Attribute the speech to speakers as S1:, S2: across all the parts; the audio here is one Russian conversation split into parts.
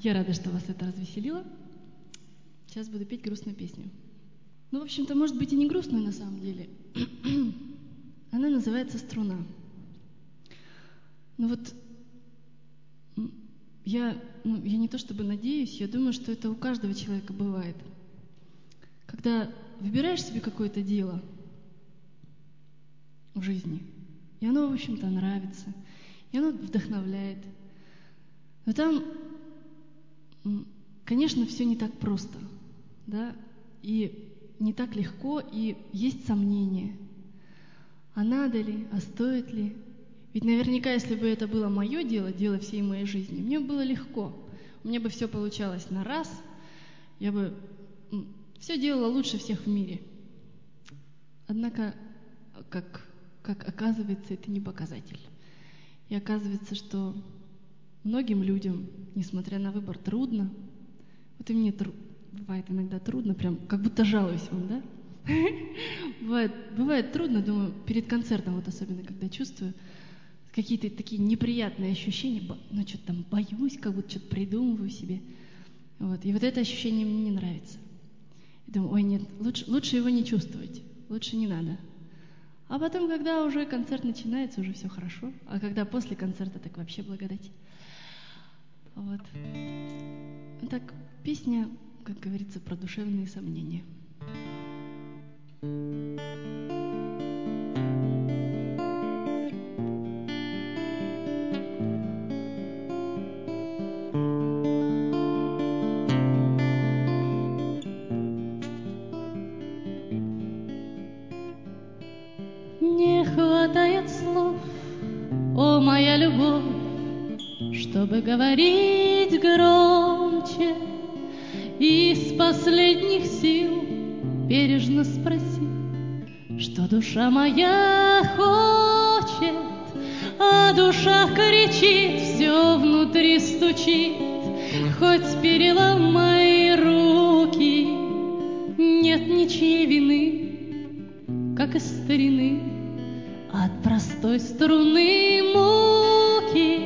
S1: Я рада, что вас это развеселило. Сейчас буду петь грустную песню. Ну, в общем-то, может быть и не грустную на самом деле. Она называется «Струна». Ну вот, я не то чтобы надеюсь, я думаю, что это у каждого человека бывает. Когда выбираешь себе какое-то дело в жизни, и оно, в общем-то, нравится, и оно вдохновляет. Но там, конечно, все не так просто, да, и не так легко, и есть сомнения. А надо ли, а стоит ли? Ведь наверняка, если бы это было мое дело, дело всей моей жизни, мне было легко. У меня бы все получалось на раз, я бы все делала лучше всех в мире. Однако, как оказывается, это не показатель. И оказывается, что многим людям, несмотря на выбор, трудно. Вот и мне бывает иногда трудно, прям как будто жалуюсь вам, да? Бывает трудно, думаю, перед концертом, вот особенно, когда чувствую какие-то такие неприятные ощущения, ну, что-то там боюсь, как будто что-то придумываю себе. Вот. И вот это ощущение мне не нравится. Я думаю, ой, нет, лучше его не чувствовать, лучше не надо. А потом, когда уже концерт начинается, уже все хорошо. А когда после концерта, так вообще благодать. Вот. Так, песня, как говорится, про душевные сомнения.
S2: Не хватает слов, о моя любовь, чтобы говорить громче, из последних сил бережно спроси, что душа моя хочет, а душа кричит, все внутри стучит, хоть переломай руки, нет ничьей вины, как из старины, от простой струны муки.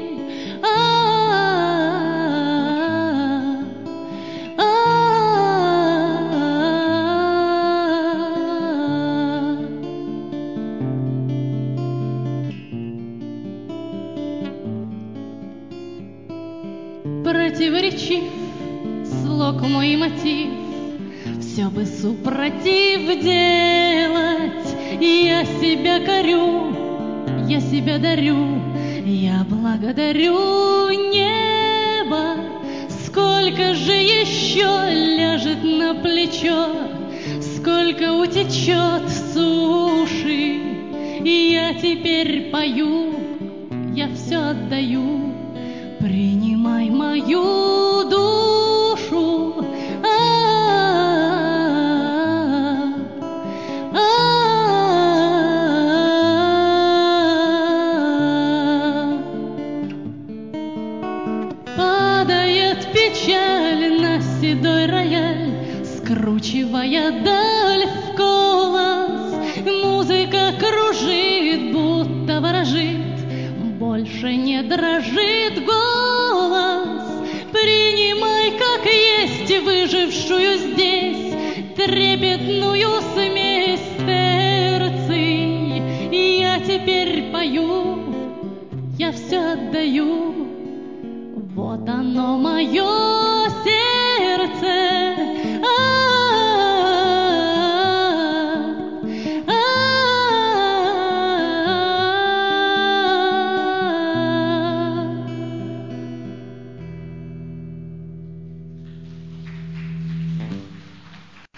S2: Противоречив слог мой мотив, все бы супротив делать. Я себя корю, я себя дарю, я благодарю небо. Сколько же еще ляжет на плечо, сколько утечет суши. И я теперь пою, я все отдаю, принимай мою душу. Падает печаль на седой рояль, скручивая даль в колос. Музыка кружит, будто ворожит, больше не дрожит голос. Принимай как есть выжившую здесь трепетную смесь терций. И я теперь пою, я все отдаю, вот оно мое